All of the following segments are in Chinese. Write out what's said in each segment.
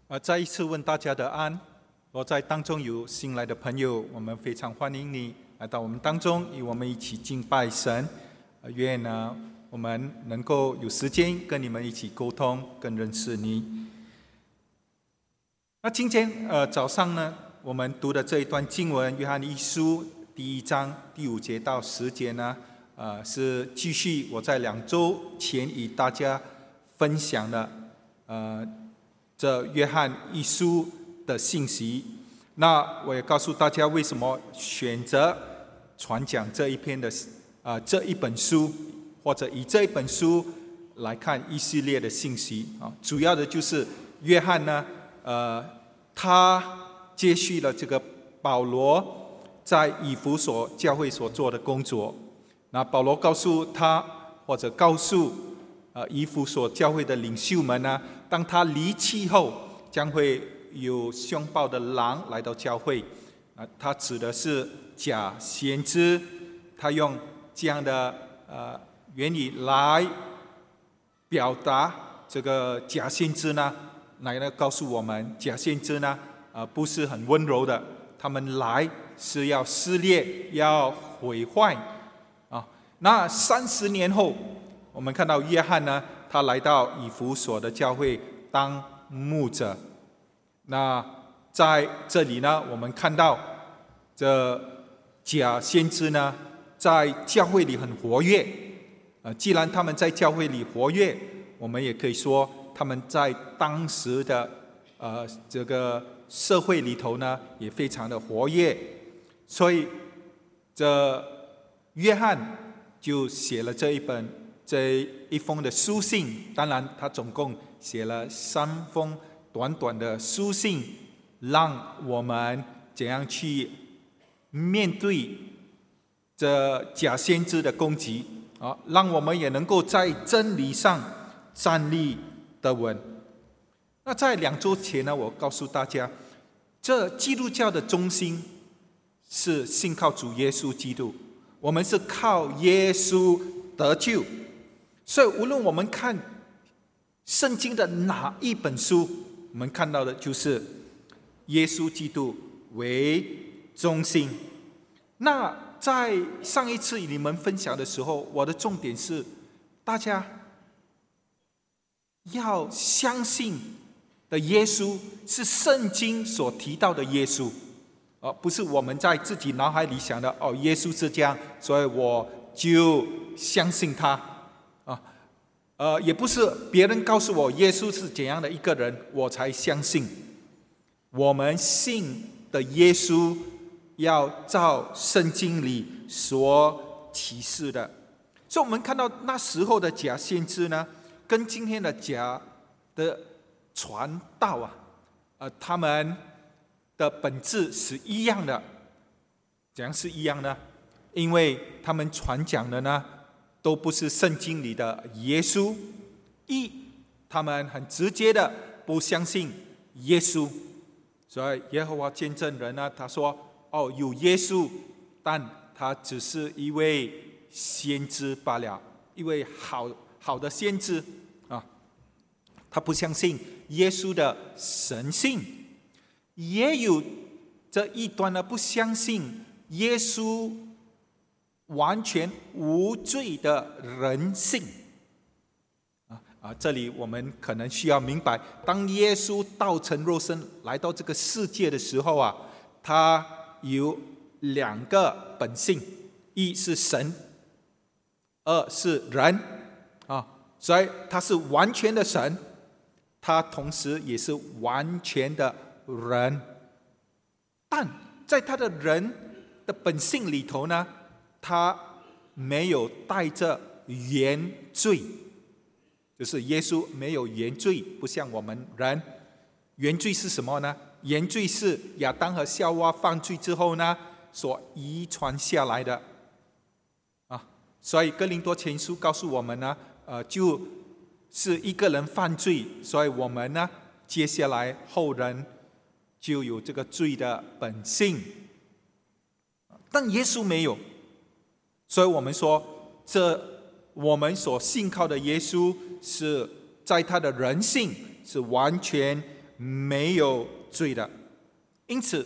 再一次问大家的安。若在当中有新来的朋友，我们非常欢迎你来到我们当中，与我们一起敬拜神。愿我们能够有时间跟你们一起沟通，更认识你。那今天早上呢，我们读的这一段经文，约翰一书第1章第5节到10节呢，是继续我在2周前与大家分享的这约翰一书的信息。那我也告诉大家为什么选择传讲这一篇的这一本书，或者以这一本书来看一系列的信息主要的就是约翰呢，他接续了这个保罗在以弗所教会所做的工作。那保罗告诉他，或者告诉以弗所教会的领袖们呢，当他离弃后，将会有凶暴的狼来到教会。他指的是假先知，他用这样的原理来表达这个假先知呢，来告诉我们，假先知呢不是很温柔的，他们来是要撕裂，要毁坏那30年后，我们看到约翰呢，他来到以弗所的教会当牧者。那在这里呢，我们看到这假先知呢，在教会里很活跃。既然他们在教会里活跃，我们也可以说他们在当时的这个社会里头呢，也非常的活跃。所以这约翰就写了这一封的书信。当然他总共写了3封短短的书信，让我们怎样去面对这假先知的攻击让我们也能够在真理上站立得稳。那在2周前呢，我告诉大家，这基督教的中心是信靠主耶稣基督，我们是靠耶稣得救。所以无论我们看圣经的哪一本书，我们看到的就是耶稣基督为中心。那在上一次与你们分享的时候，我的重点是大家要相信的耶稣是圣经所提到的耶稣，不是我们在自己脑海里想的耶稣是这样，所以我就相信他也不是别人告诉我耶稣是怎样的一个人我才相信。我们信的耶稣要照圣经里所启示的。所以我们看到那时候的假先知呢，跟今天的假的传道他们的本质是一样的。怎样是一样呢？因为他们传讲的呢，都不是圣经里的耶稣。他们很直接的不相信耶稣。所以耶和华见证人呢，他说有耶稣，但他只是一位先知罢了，一位好的先知他不相信耶稣的神性。也有这一端呢，不相信耶稣完全无罪的人性这里我们可能需要明白，当耶稣道成肉身来到这个世界的时候他有2个本性，一是神，2是人所以他是完全的神，他同时也是完全的人。但在他的人的本性里头呢，他没有带着原罪，就是耶稣没有原罪，不像我们人。原罪是什么呢？原罪是亚当和夏娃犯罪之后呢，所遗传下来的所以哥林多前书告诉我们呢，就是一个人犯罪，所以我们呢，接下来后人就有这个罪的本性。但耶稣没有，所以我们说我们所信靠的耶稣是在他的人性是完全没有罪的。因此，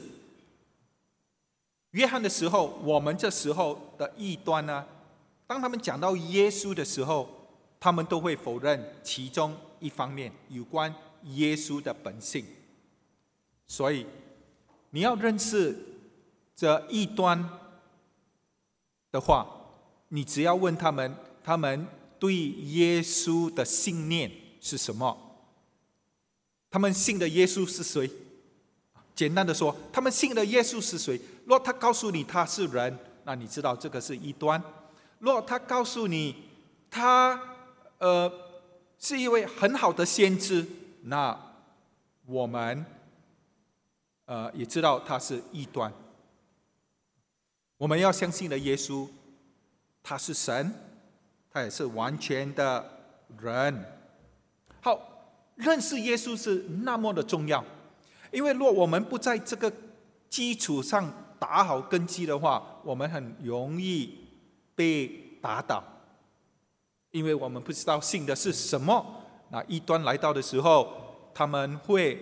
约翰的时候，我们这时候的异端呢，当他们讲到耶稣的时候，他们都会否认其中一方面有关耶稣的本性。所以你要认识这异端的话，你只要问他们，他们对耶稣的信念是什么？他们信的耶稣是谁？简单的说，他们信的耶稣是谁？若他告诉你他是人，那你知道这个是异端；若他告诉你他是一位很好的先知，那我们也知道他是异端。我们要相信的耶稣，他是神，他也是完全的人。好，认识耶稣是那么的重要，因为若我们不在这个基础上打好根基的话，我们很容易被打倒，因为我们不知道信的是什么。那异端来到的时候，他们会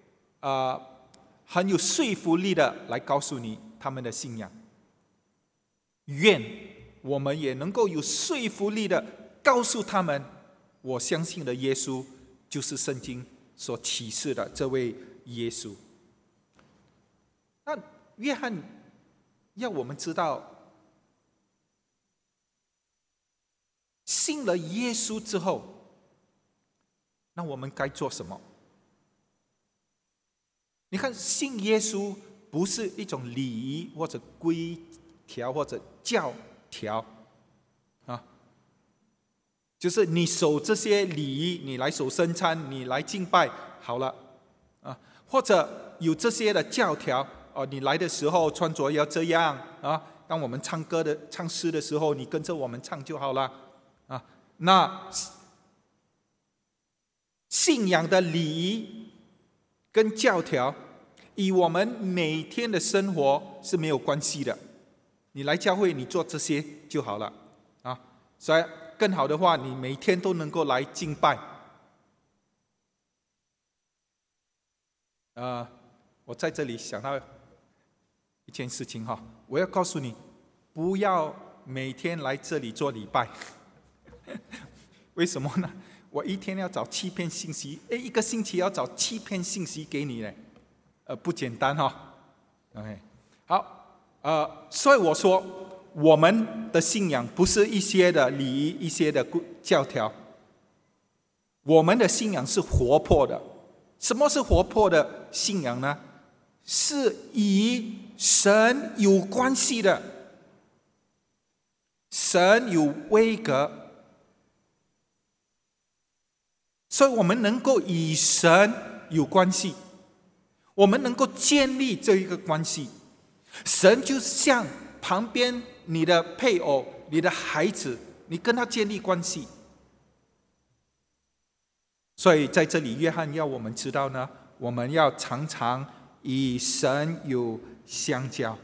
很有说服力的来告诉你他们的信仰。愿我们也能够有说服力的告诉他们，我相信的耶稣就是圣经所启示的这位耶稣。那约翰要我们知道，信了耶稣之后，那我们该做什么？你看，信耶稣不是一种礼仪或者规条或者教条啊，就是你守这些礼仪，你来守圣餐，你来敬拜好了啊，或者有这些的教条哦，你来的时候穿着要这样啊，当我们唱诗的时候，你跟着我们唱就好了啊。那信仰的礼仪跟教条与我们每天的生活是没有关系的。你来教会，你做这些就好了啊。所以更好的话，你每天都能够来敬拜。我在这里想到一件事情哈，我要告诉你，不要每天来这里做礼拜。为什么呢？我一天要找7篇信息，一个星期要找7篇信息给你呢，不简单哈。OK， 好。所以我说，我们的信仰不是一些的礼仪、一些的教条，我们的信仰是活泼的。什么是活泼的信仰呢？是与神有关系的，神有威格，所以我们能够与神有关系，我们能够建立这一个关系。神就像旁边你的配偶、你的孩子，你跟他建立关系。所以在这里，约翰要我们知道呢，我们要常常与神有相交。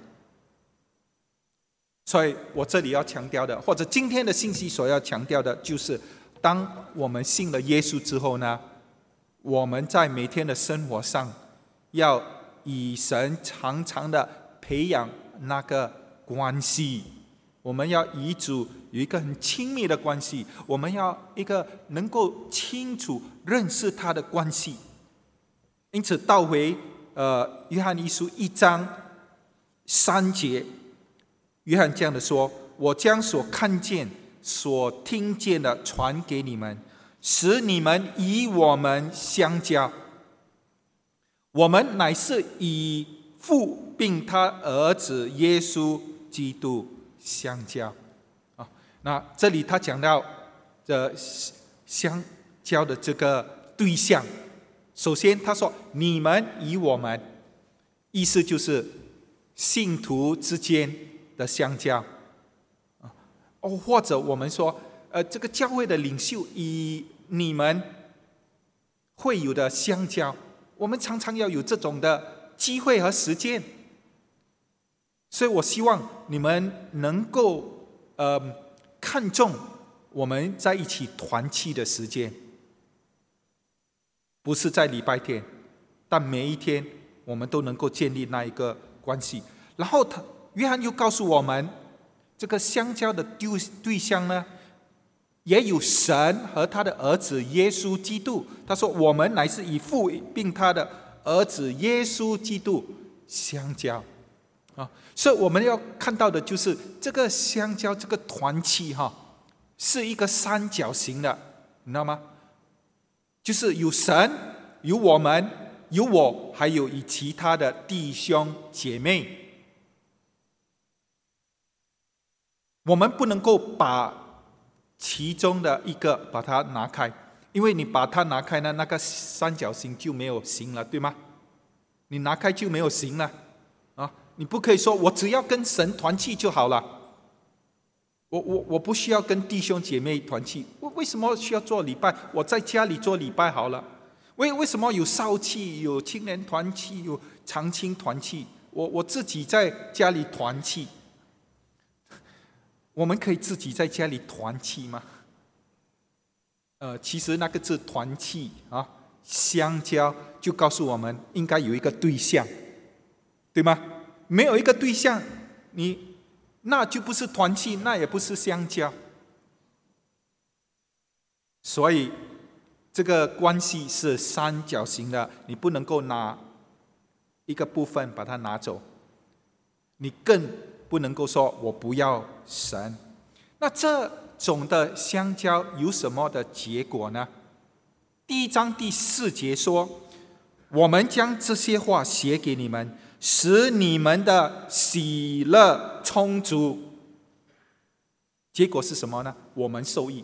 所以我这里要强调的，或者今天的信息所要强调的，就是当我们信了耶稣之后呢，我们在每天的生活上要与神常常的培养那个关系，我们要与主有一个很亲密的关系，我们要一个能够清楚认识他的关系。因此倒回约翰一书1章3节，约翰这样的说：我将所看见所听见的传给你们，使你们与我们相交。我们乃是以父并他儿子耶稣基督相交。那这里他讲到相交的这个对象，首先他说你们与我们，意思就是信徒之间的相交，或者我们说这个教会的领袖与你们会有的相交，我们常常要有这种的机会和时间。所以我希望你们能够看重我们在一起团契的时间，不是在礼拜天， 但每一天我们都能够建立那一个关系。然后约翰又告诉我们，这个相交的对象呢，也有神和他的儿子耶稣基督。他说我们乃是以父并他的儿子耶稣基督相交所以我们要看到的就是这个相交，这个团契是一个三角形的，你知道吗？就是有神，有我们，有我，还有以其他的弟兄姐妹。我们不能够把其中的一个把它拿开，因为你把它拿开呢，那个三角形就没有形了，对吗？你拿开就没有形了你不可以说我只要跟神团契就好了，我不需要跟弟兄姐妹团契。为什么需要做礼拜？我在家里做礼拜好了。为什么有少契、有青年团契、有长青团契？我自己在家里团契。我们可以自己在家里团契吗？其实那个字团契相交就告诉我们应该有一个对象，对吗？没有一个对象，那就不是团契，那也不是相交。所以这个关系是三角形的，你不能够拿一个部分把它拿走，你更不能够说我不要神。那这种的相交有什么的结果呢？第1章第4节说，我们将这些话写给你们，使你们的喜乐充足。结果是什么呢？我们受益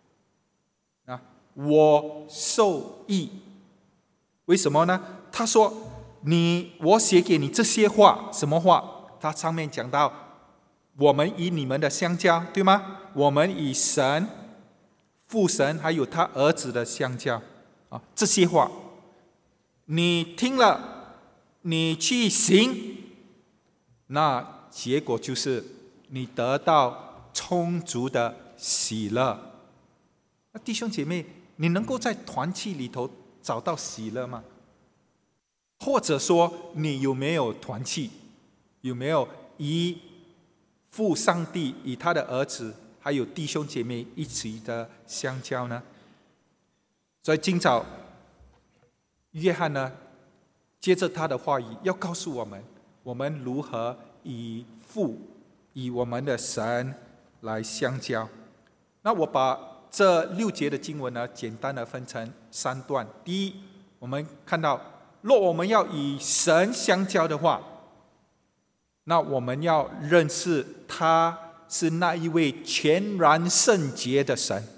我受益。为什么呢？他说我写给你这些话，什么话？他上面讲到我们以你们的相交，对吗？我们以神父神还有他儿子的相交这些话你听了，你去行，那结果就是你得到充足的喜乐。那弟兄姐妹，你能够在团契里头找到喜乐吗？或者说你有没有团契？有没有以父上帝以他的儿子还有弟兄姐妹一起的相交呢？所以今早约翰呢，接着他的话语要告诉我们，我们如何以父以我们的神来相交。那我把这6节的经文呢，简单的分成3段。第一，我们看到，若我们要以神相交的话，那我们要认识他是那一位全然圣洁的神，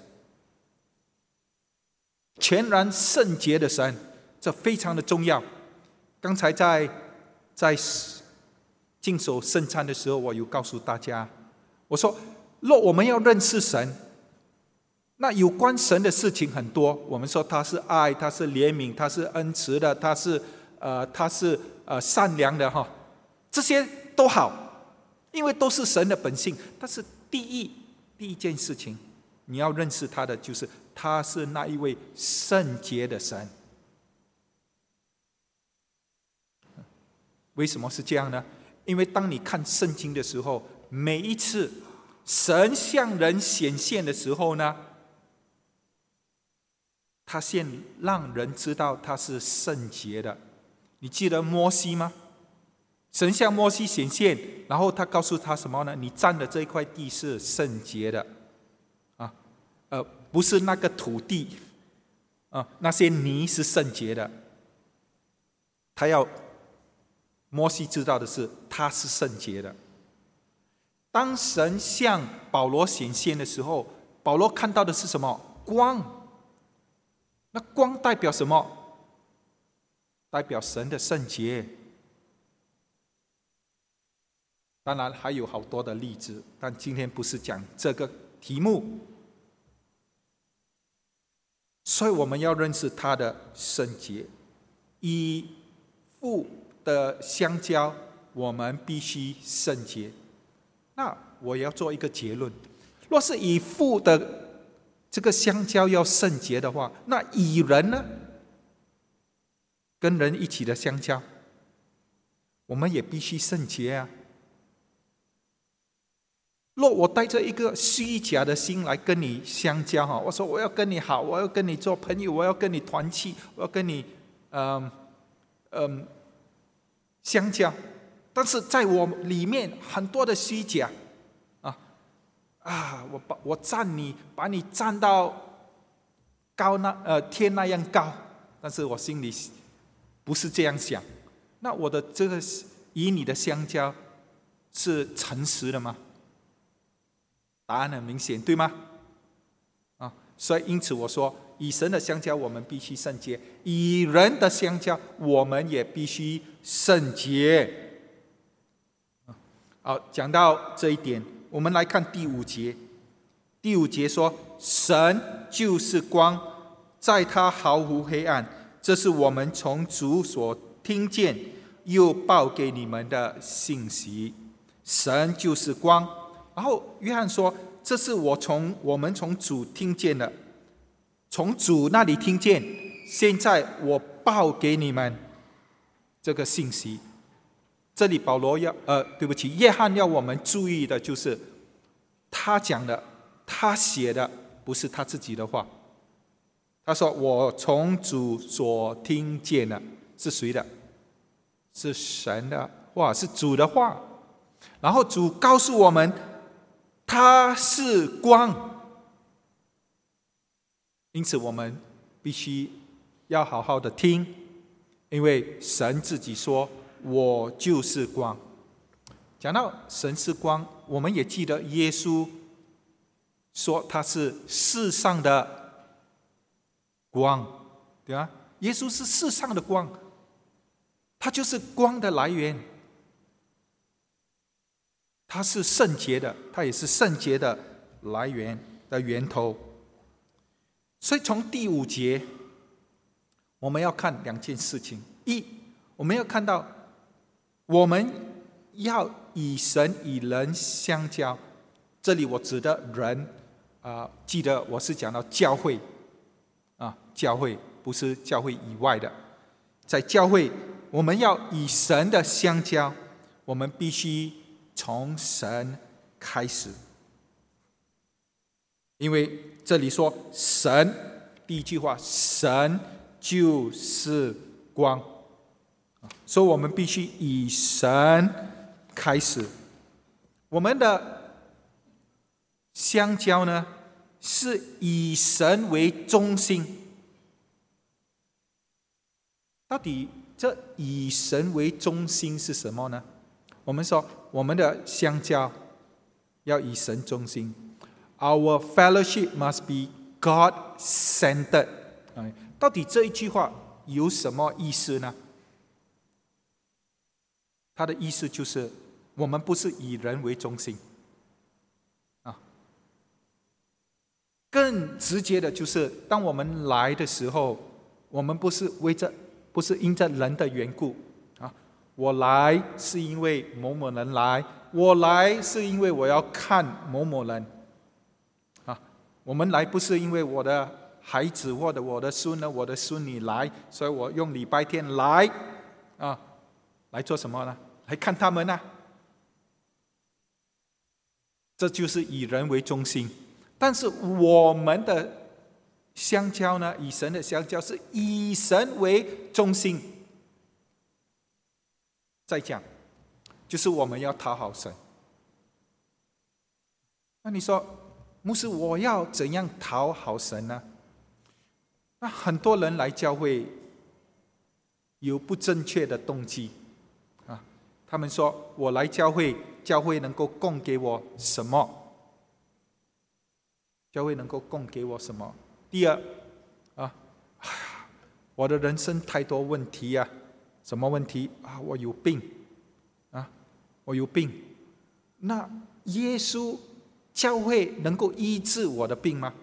全然圣洁的神，这非常的重要。刚才在敬守圣餐的时候，我有告诉大家，我说若我们要认识神，那有关神的事情很多。我们说他是爱，他是怜悯，他是恩慈的，他是善良的这些都好，因为都是神的本性。但是第一件事情你要认识他的，就是他是那一位圣洁的神。为什么是这样呢？因为当你看圣经的时候，每一次神向人显现的时候呢，他先让人知道他是圣洁的。你记得摩西吗？神向摩西显现，然后他告诉他什么呢？你站的这一块地是圣洁的不是那个土地那些泥是圣洁的。他要摩西知道的是他是圣洁的。当神向保罗显现的时候，保罗看到的是什么？光。那光代表什么？代表神的圣洁。当然还有好多的例子，但今天不是讲这个题目。所以我们要认识他的圣洁。以父的相交，我们必须圣洁。那我要做一个结论，若是以父的这个相交要圣洁的话，那以人呢？ 跟人一起的相交，我们也必须圣洁啊。若我带着一个虚假的心来跟你相交，我说我要跟你好，我要跟你做朋友，我要跟你团契，我要跟你相交，但是在我里面很多的虚假我站你，把你站到高天那样高，但是我心里不是这样想。那我的这个与你的相交是诚实的吗？答案很明显，对吗？所以因此我说，与神的相交我们必须圣洁，与人的相交我们也必须圣洁。好，讲到这一点，我们来看第5节。第5节说，神就是光，在他毫无黑暗，这是我们从主所听见又报给你们的信息。神就是光，然后约翰说，这是我们从主听见的，从主那里听见，现在我报给你们这个信息。这里保罗约翰要我们注意的就是，他讲的，他写的不是他自己的话。他说我从主所听见的，是谁的？是神的话，是主的话。然后主告诉我们他是光，因此我们必须要好好的听，因为神自己说我就是光。讲到神是光，我们也记得耶稣说他是世上的光，对吧？耶稣是世上的光，他就是光的来源，他是圣洁的，他也是圣洁的来源的源头。所以从第5节我们要看2件事情。一，我们要看到我们要以神与人相交，这里我指的人记得我是讲到教会教会不是教会以外的。在教会我们要以神的相交，我们必须从神开始，因为这里说神，第一句话，神就是光，所以我们必须以神开始。我们的相交呢，是以神为中心。到底这以神为中心是什么呢？我们说我们的相交要以神中心。Our fellowship must be God-centered。到底这一句话有什么意思呢？它的意思就是我们不是以人为中心更直接的就是当我们来的时候，我们不是因着人的缘故我来是因为某某人来，我来是因为我要看某某人我们来不是因为我的孩子或者我的孙呢，我的孙女来，所以我用礼拜天来来做什么呢？来看他们这就是以人为中心。但是我们的相交呢，以神的相交是以神为中心。再讲，就是我们要讨好神。那你说，牧师，我要怎样讨好神呢？那很多人来教会有不正确的动机他们说我来教会，教会能够供给我什么？教会能够供给我什么？第二我的人生太多问题什么问题我有病我有病。那耶稣教会能够医治我的病吗？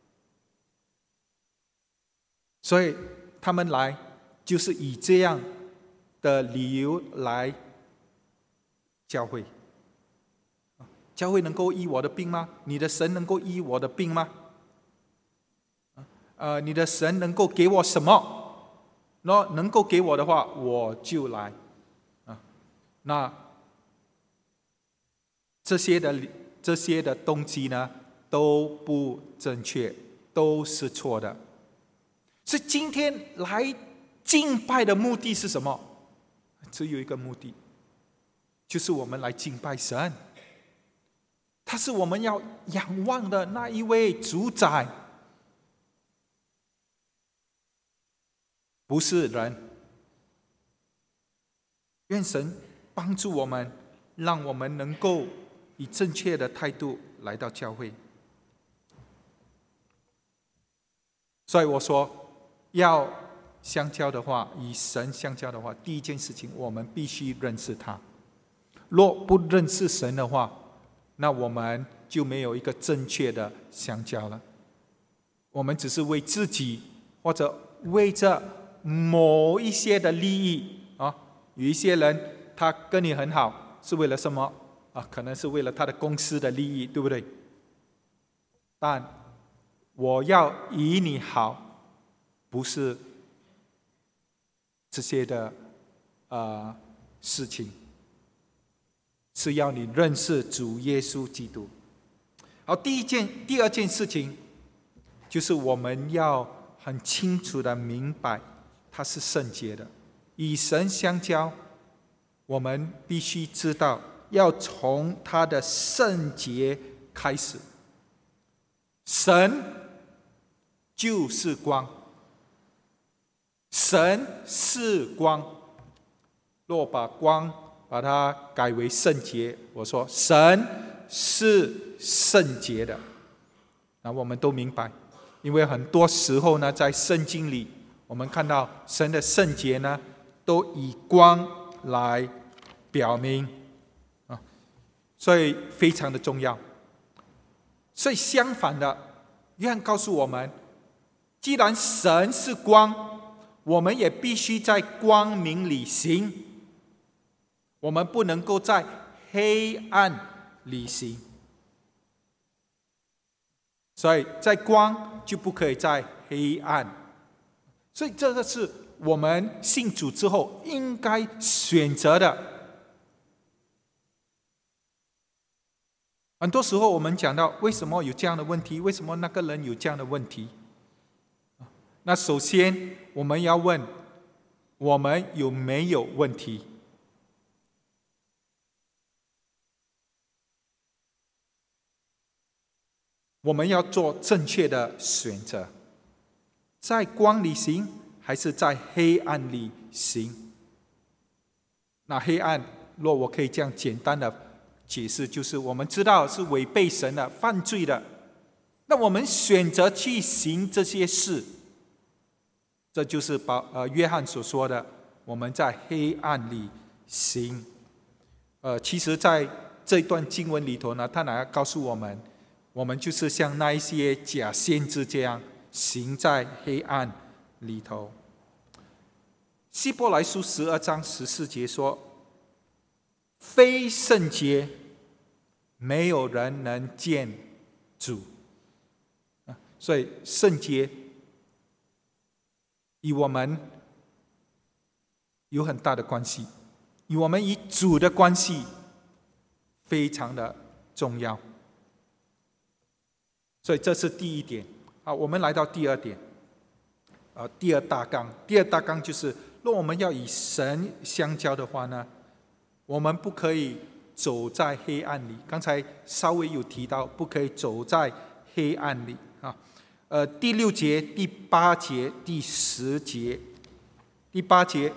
所以他们来就是以这样的理由来教会。教会能够医我的病吗？你的神能够医我的病吗？你的神能够给我什么？ 那能够给我的话，我就来啊。那这些的动机呢，都不正确，都是错的。所以今天来敬拜的目的是什么？只有一个目的，就是我们来敬拜神。他是我们要仰望的那一位主宰，不是人。愿神帮助我们，让我们能够以正确的态度来到教会。所以我说，要相交的话，与神相交的话，第一件事情，我们必须认识他。若不认识神的话，那我们就没有一个正确的相交了。我们只是为自己，或者为着某一些的利益啊，有一些人他跟你很好，是为了什么啊？可能是为了他的公司的利益，对不对？但我要与你好，不是这些的事情，是要你认识主耶稣基督。好，第二件事情，就是我们要很清楚的明白，他是圣洁的。与神相交，我们必须知道，要从他的圣洁开始。神就是光，神是光。若把光把它改为圣洁，我说神是圣洁的。那我们都明白，因为很多时候呢，在圣经里，我们看到神的圣洁呢，都以光来表明啊，所以非常的重要。所以相反的，约翰告诉我们，既然神是光，我们也必须在光明里行，我们不能够在黑暗里行。所以在光就不可以在黑暗，所以这个是我们信主之后应该选择的。很多时候我们讲到为什么有这样的问题，为什么那个人有这样的问题，那首先我们要问，我们有没有问题？我们要做正确的选择，在光里行还是在黑暗里行？那黑暗，若我可以这样简单的解释，就是我们知道是违背神的、犯罪的，那我们选择去行这些事，这就是约翰所说的，我们在黑暗里行。其实在这一段经文里头呢，他要告诉我们，我们就是像那一些假先知这样行在黑暗里头。希伯来书12章14节说，非圣洁没有人能见主。所以圣洁与我们有很大的关系，与我们与主的关系非常的重要。所以这是第一点。好，我们来到第二点，第二大纲。第二大纲就是，若我们要与神相交的话呢，我们不可以走在黑暗里。刚才稍微有提到，不可以走在黑暗里啊。第6节、第8节、第10节。第8节，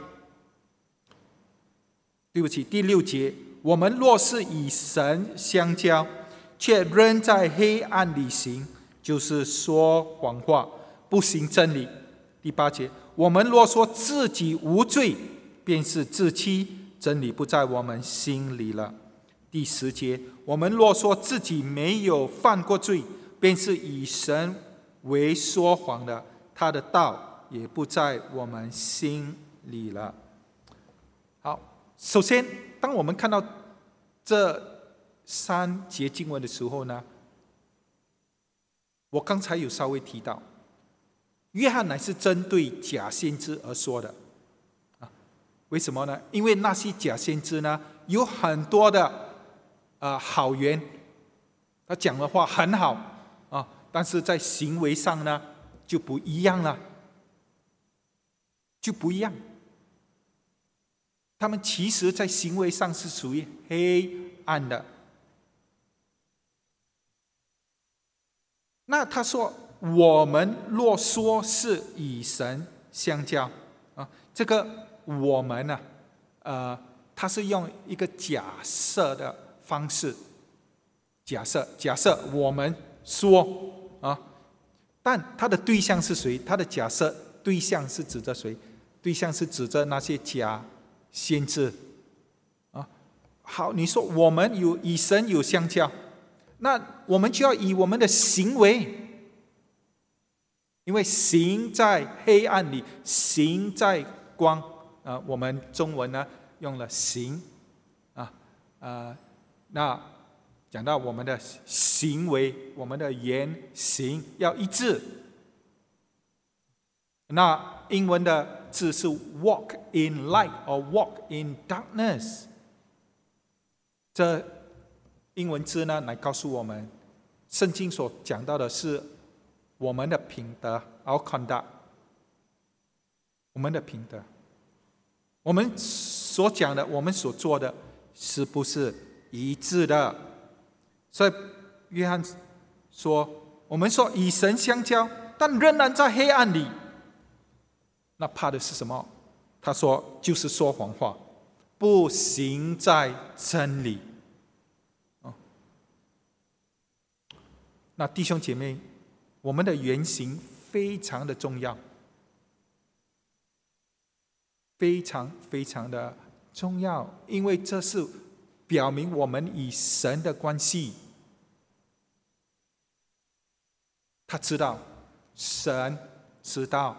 对不起，第6节，我们若是与神相交，却仍在黑暗里行，就是说谎话，不行真理。第8节，我们若说自己无罪，便是自欺，真理不在我们心里了。第10节，我们若说自己没有犯过罪，便是以神为说谎的，他的道也不在我们心里了。好，首先当我们看到这3节经文的时候呢，我刚才有稍微提到， 约翰乃是针对假先知而说的。为什么呢？因为那些假先知呢，有很多的好言，他讲的话很好但是在行为上呢就不一样了，就不一样。他们其实在行为上是属于黑暗的。那他说，我们若说是与神相交这个我们呢他是用一个假设的方式，假设我们说但他的对象是谁？他的假设对象是指着谁？对象是指着那些假先知好，你说我们与神有相交，那我们就要以我们的行为，因为行在黑暗里，行在光我们中文呢用了行那讲到我们的行为，我们的言行要一致。那英文的字是 walk in light or walk in darkness， 这英文字呢来告诉我们，圣经所讲到的是我们的品德 our conduct， 我们的品德，我们所讲的，我们所做的是不是一致的？所以约翰说，我们说与神相交，但仍然在黑暗里，那怕的是什么？他说就是说谎话，不行在真理那弟兄姐妹，我们的言行非常的重要，非常非常的重要，因为这是表明我们与神的关系。他知道，神知道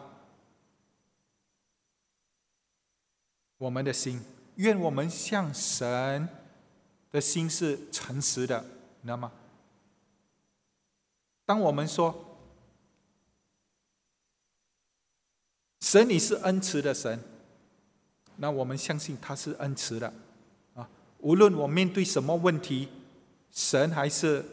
我们的心，愿我们向神的心是诚实的，你知道吗？当我们说神你是恩慈的神，那我们相信他是恩慈的无论我面对什么问题，神还是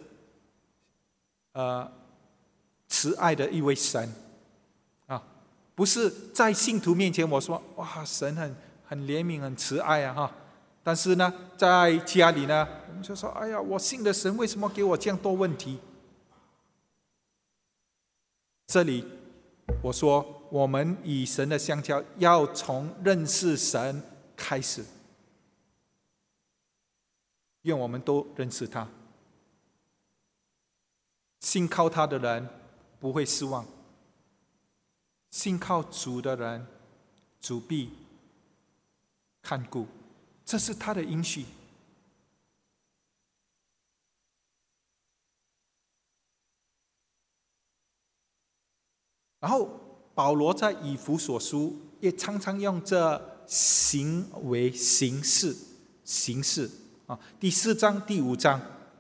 慈爱的一位神不是在信徒面前我说哇，神很怜悯很慈爱但是呢在家里呢我们就说哎呀，我信的神为什么给我这样多问题？这里我说，我们与神的相交要从认识神开始，愿我们都认识他，信靠他的人不会失望，信靠主的人主必看顾，这是他的应许。然后保罗在以弗所书也常常用这行为形式第4章第5章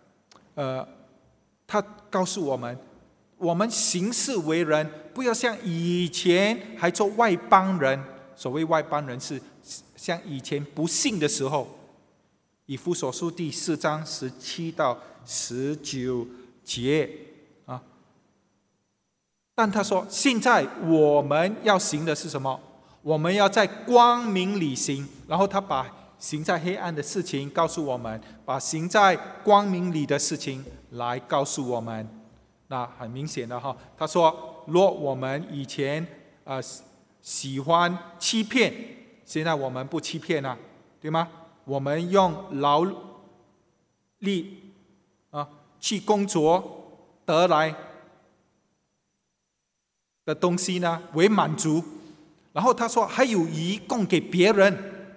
他告诉我们，我们行事为人不要像以前还做外邦人，所谓外邦人是像以前不信的时候。以弗所书第4章17到19节但他说现在我们要行的是什么？我们要在光明里行，然后他把行在黑暗的事情告诉我们，把行在光明里的事情来告诉我们。那很明显的他说若我们以前喜欢欺骗，现在我们不欺骗了，对吗？我们用劳力去工作得来的东西呢为满足，然后他说还有余供给别人，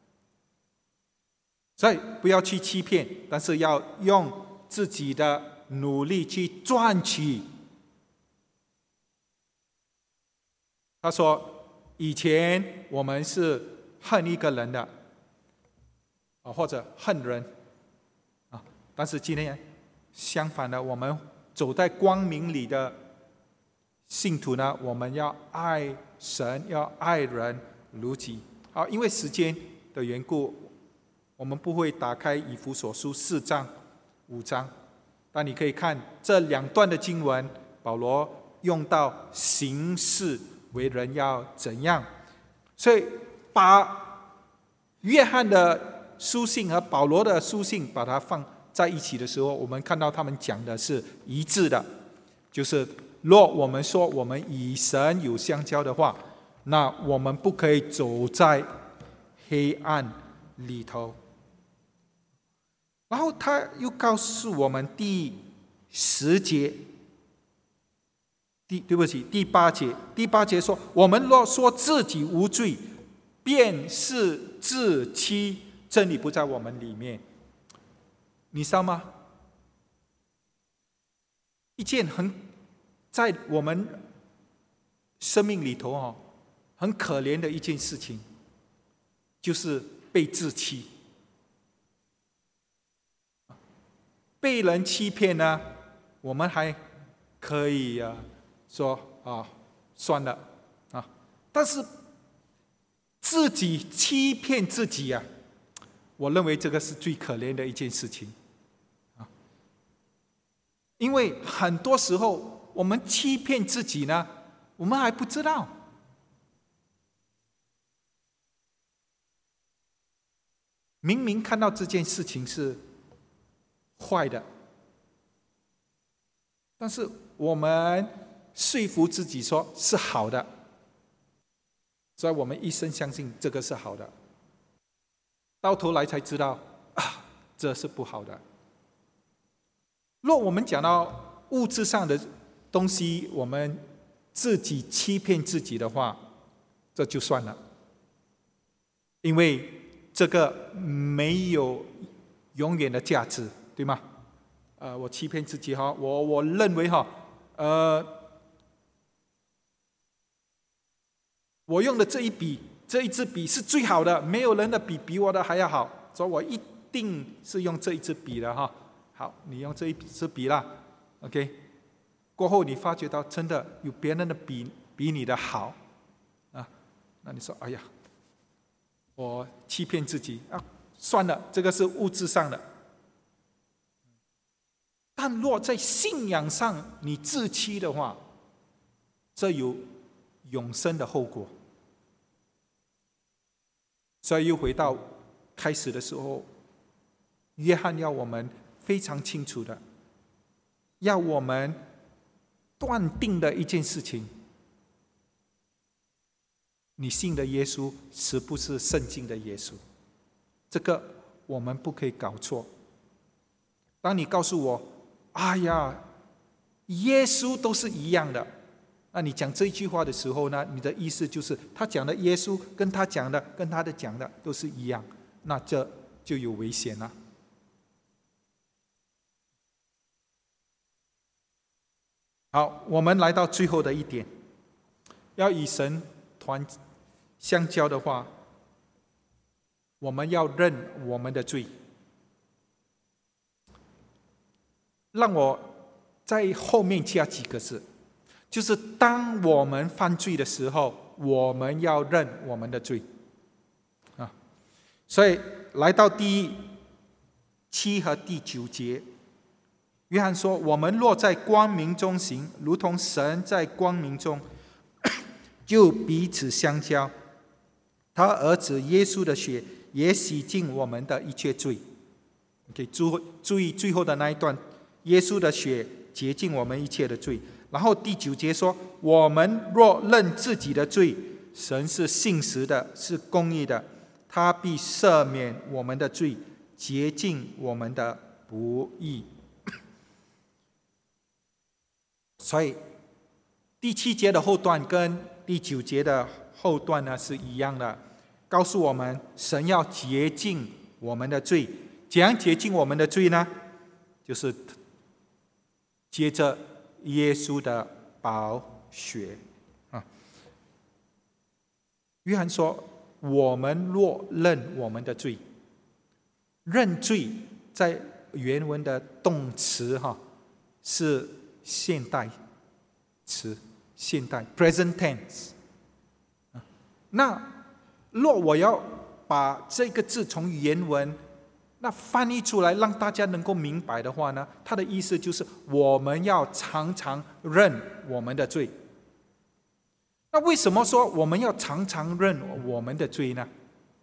所以不要去欺骗，但是要用自己的努力去赚取。他说以前我们是恨一个人的或者恨人但是今天相反的，我们走在光明里的信徒呢，我们要爱神，要爱人如己。好，因为时间的缘故，我们不会打开以弗所书4章、5章，但你可以看这2段的经文，保罗用到行事为人要怎样，所以把约翰的书信和保罗的书信把它放在一起的时候，我们看到他们讲的是一致的，就是若我们说我们与神有相交的话，那我们不可以走在黑暗里头。然后他又告诉我们第10节，第8节说，我们若说自己无罪，便是自欺，真理不在我们里面。你知道吗？一件在我们生命里头很可怜的一件事情，就是被自欺。被人欺骗呢，我们还可以说算了啊，但是自己欺骗自己啊，我认为这个是最可怜的一件事情啊，因为很多时候我们欺骗自己呢，我们还不知道。明明看到这件事情是坏的，但是我们说服自己说是好的，所以我们一生相信这个是好的，到头来才知道这是不好的。若我们讲到物质上的东西，我们自己欺骗自己的话，这就算了，因为这个没有永远的价值，对吗？我欺骗自己我认为我用的这一支笔是最好的，没有人的笔比我的还要好，所以我一定是用这一支笔的好，你用这一支笔啦 ，OK。过后你发觉到真的有别人的笔比你的好啊，那你说哎呀，我欺骗自己算了，这个是物质上的。但若在信仰上你自欺的话，这有永生的后果。所以又回到开始的时候，约翰要我们非常清楚的，要我们断定的一件事情：你信的耶稣是不是圣经的耶稣？这个我们不可以搞错。当你告诉我，哎呀，耶稣都是一样的，那你讲这一句话的时候呢，你的意思就是他讲的耶稣跟他讲的跟他的讲的都是一样，那这就有危险了。好，我们来到最后的一点，要与神相交的话，我们要认我们的罪。让我在后面加几个字，就是当我们犯罪的时候，我们要认我们的罪所以来到第7和第9节，约翰说，我们若在光明中行，如同神在光明中，就彼此相交，他儿子耶稣的血也洗净我们的一切罪。注意最后的那一段，耶稣的血洁净我们一切的罪。然后第9节说，我们若认自己的罪，神是信实的，是公义的，他必赦免我们的罪，洁净我们的不义。所以第7节的后段跟第9节的后段呢是一样的，告诉我们神要洁净我们的罪。怎样洁净我们的罪呢？就是接着耶稣的宝血约翰说，我们若认我们的罪，认罪在原文的动词是现代词， 现代 present tense。那若我要把这个字从原文那翻译出来，让大家能够明白的话呢，它的意思就是我们要常常认我们的罪。那为什么说我们要常常认我们的罪呢？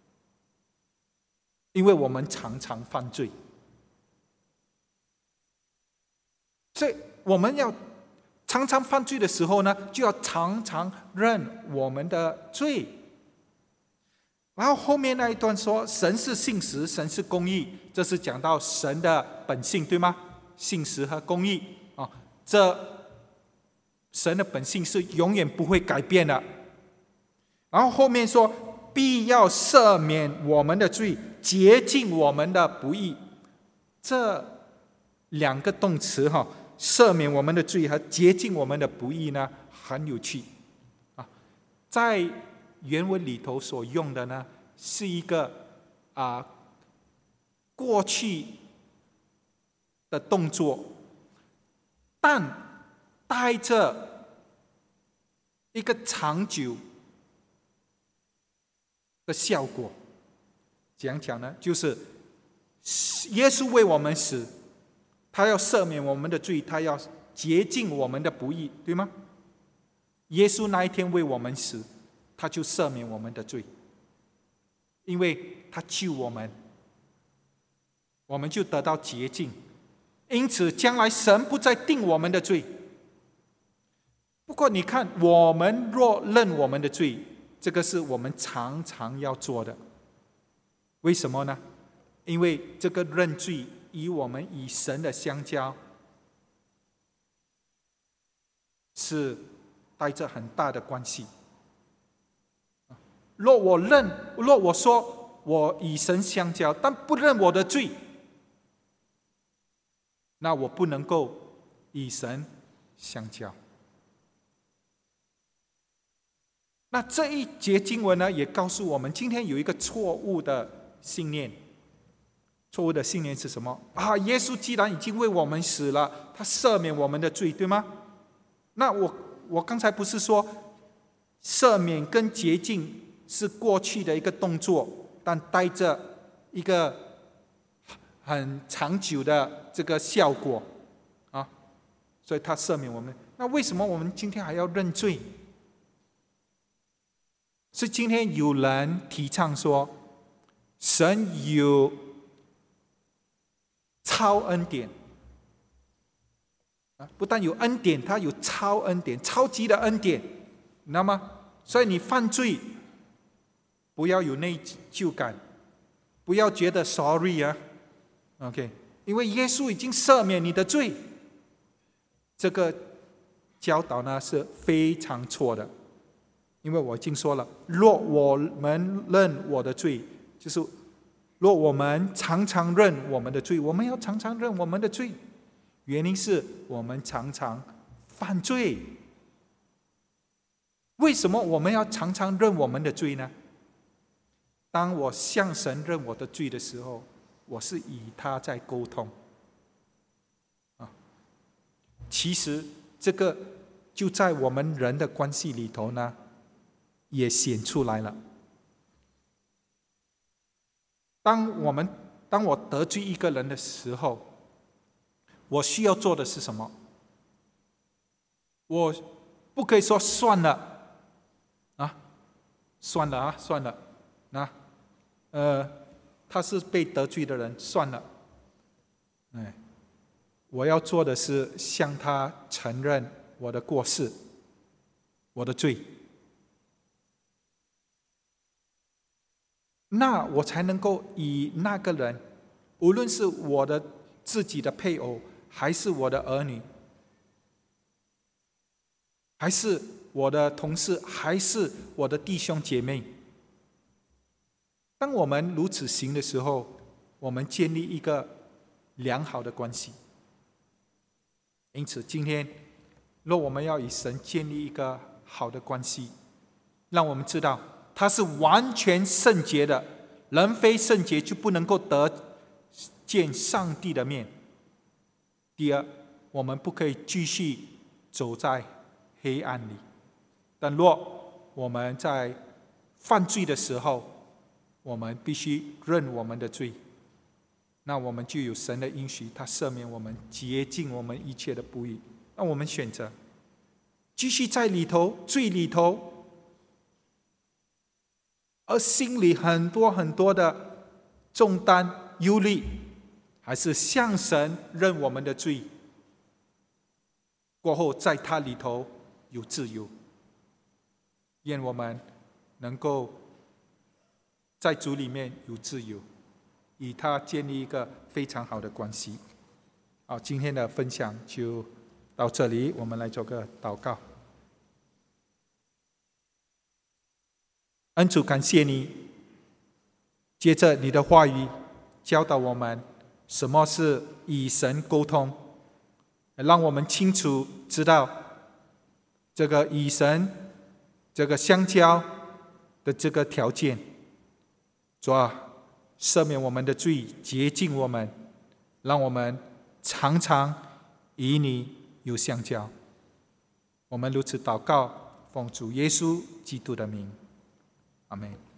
因为我们常常犯罪，所以我们要常常犯罪的时候呢，就要常常认我们的罪。然后后面那一段说，神是信实，神是公义，这是讲到神的本性，对吗？信实和公义啊，这神的本性是永远不会改变的。然后后面说，必要赦免我们的罪，洁净我们的不义。这两个动词赦免我们的罪和洁净我们的不义呢，很有趣啊。在原文里头所用的呢，是一个过去的动作，但带着一个长久的效果。怎样讲呢？就是耶稣为我们死，他要赦免我们的罪，他要洁净我们的不义，对吗？耶稣那一天为我们死，他就赦免我们的罪，因为他救我们，我们就得到洁净。因此将来神不再定我们的罪。不过你看，我们若认我们的罪，这个是我们常常要做的。为什么呢？因为这个认罪与我们与神的相交是带着很大的关系。若我说我与神相交，但不认我的罪，那我不能够与神相交。那这一节经文呢，也告诉我们，今天有一个错误的信念。错误的信念是什么？耶稣既然已经为我们死了，他赦免我们的罪，对吗？那我刚才不是说赦免跟洁净是过去的一个动作，但带着一个很长久的这个效果啊，所以他赦免我们。那为什么我们今天还要认罪？是今天有人提倡说，神有超恩典，不但有恩典，他有超恩典，超级的恩典，你知道吗？所以你犯罪不要有内疚感，不要觉得 sorry 啊 ，OK， 因为耶稣已经赦免你的罪。这个教导呢是非常错的，因为我已经说了，若我们认我的罪，就是若我们常常认我们的罪，我们要常常认我们的罪，原因是我们常常犯罪。为什么我们要常常认我们的罪呢？当我向神认我的罪的时候，我是与他在沟通。其实这个就在我们人的关系里头呢，也显出来了。当我得罪一个人的时候，我需要做的是什么？我不可以说算了算了他是被得罪的人，算了。我要做的是向他承认我的过失，我的罪，那我才能够与那个人，无论是我的自己的配偶，还是我的儿女，还是我的同事，还是我的弟兄姐妹，当我们如此行的时候，我们建立一个良好的关系。因此今天若我们要与神建立一个好的关系，让我们知道他是完全圣洁的，人非圣洁就不能够得见上帝的面。第二，我们不可以继续走在黑暗里。但若我们在犯罪的时候，我们必须认我们的罪，那我们就有神的应许，他赦免我们，洁净我们一切的不义。那我们选择继续在里头罪里头，而心里很多很多的重担忧虑，还是向神认我们的罪，过后在他里头有自由。愿我们能够在主里面有自由，与他建立一个非常好的关系。好，今天的分享就到这里，我们来做个祷告。恩主，感谢你，接着你的话语教导我们什么是与神沟通，让我们清楚知道这个与神这个相交的这个条件。主啊，赦免我们的罪，洁净我们，让我们常常与你有相交。我们如此祷告，奉主耶稣基督的名，阿们。